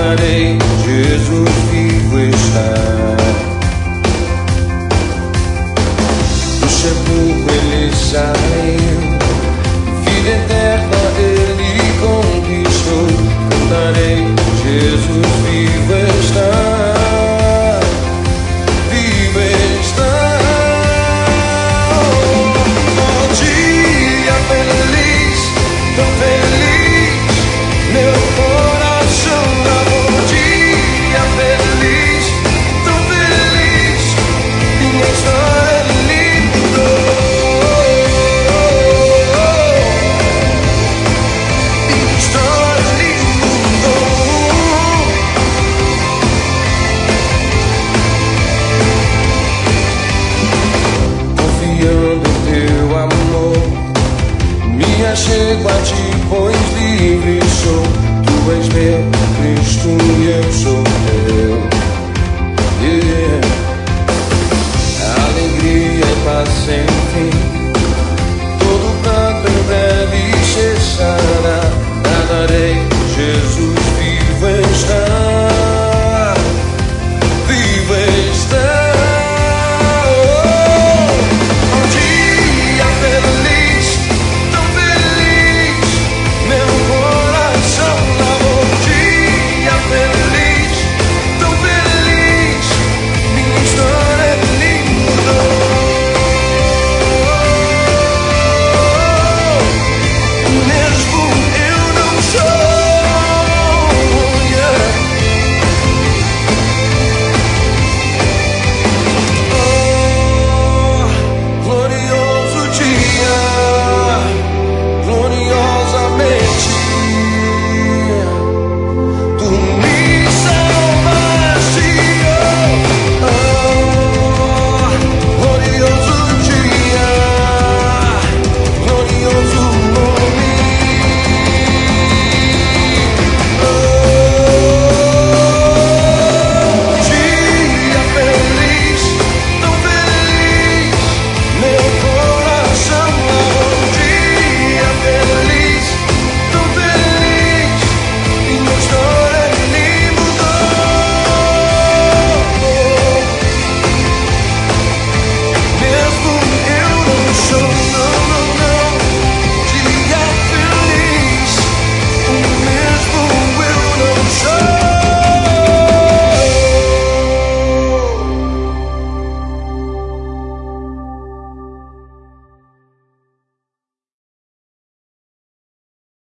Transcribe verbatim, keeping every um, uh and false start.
cantarei, Jesus vivo está. Do sepulcro ele saiu, vida eterna ele conquistou. Cantarei, Jesus vivo está. Vivo está. Oh, dia feliz, tão feliz, meu coração bravou. Dia feliz, tão feliz, minha história linda. Minha história linda. Confiando em teu amor, me achego a ti, pois livre sou. Tu és meu Cristo e eu sou.